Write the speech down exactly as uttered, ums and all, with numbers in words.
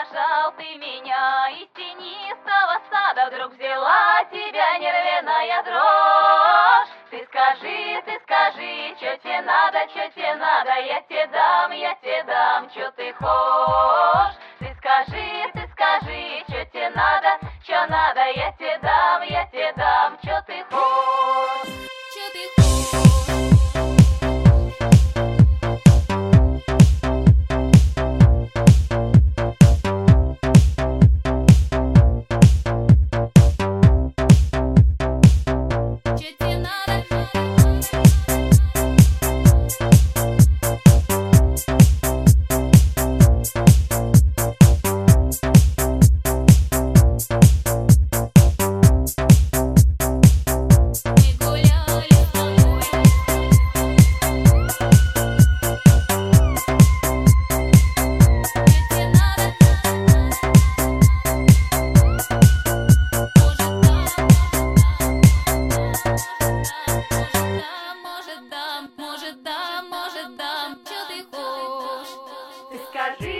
провожал ты меня из тенистого сада, вдруг взяла тебя нервяная дрожь. Ты скажи, ты скажи, чё тебе надо, чё тебе надо, я тебе дам, я тебе дам, чё ты хочешь. Ты скажи, ты скажи, чё тебе надо, чё надо, я тебе дам, я тебе дам, чё ты хочешь. Чё ты хочешь. Может дам, может дам, чё ты хочешь? Ты скажи.